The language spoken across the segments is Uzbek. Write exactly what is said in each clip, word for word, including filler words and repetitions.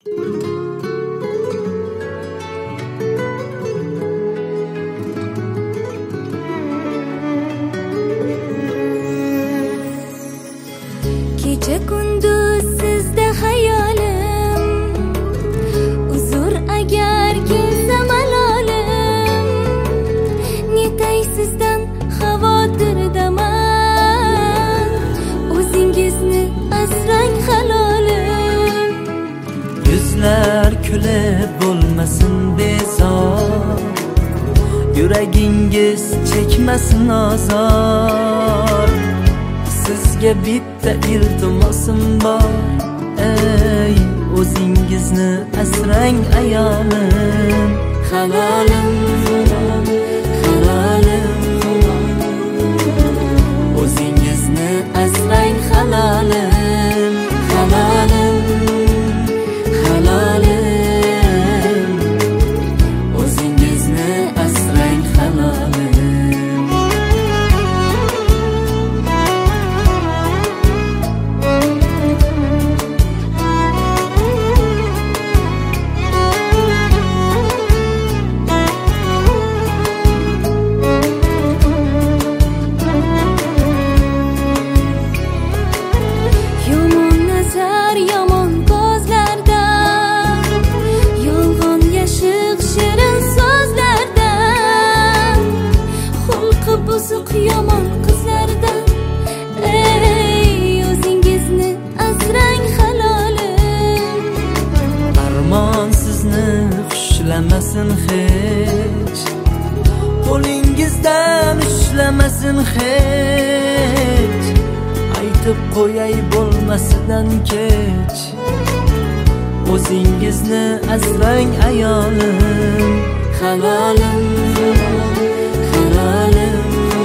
Kecha kunduz sizda hayolim, uzr agar kelsa malolim. Netay sizdan xavotirdaman, o'zingizni asrang halolim. Yuzlar kulib bo'lmasin bezor, yuragingiz chekmasin azor. Sizga bitta iltimosim bor, ey o'zingizni asrang ayolim. Halolim, halolim, o'zingizni asrang halolim. Halolim, halolim, o'zingizni asrang halolim. Buzuq yomon qizlardan, ey o'zingizni asrang halolim. Armon sizni xushlamasin hech, qo'lingizdan ushlamasin hech. Aytib qo'yay bo'lmasidan kech, o'zingizni asrang ayolim. Halolim, halolim,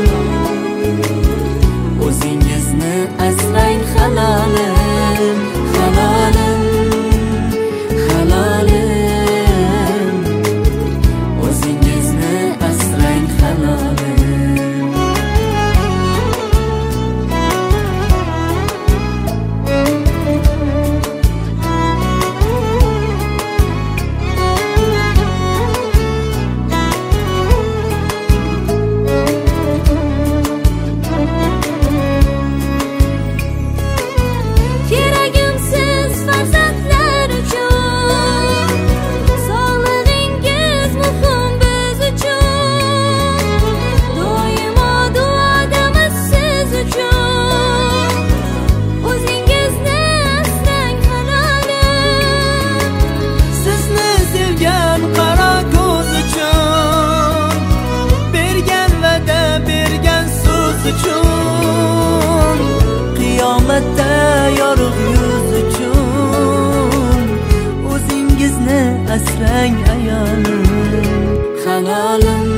o'zingizni asrang halolim. Halolim, halolim, o'zingizni asrang halolim. Qiyomatda yorug' yuz uchun, o'zingizni asrang ayolim. Halolim,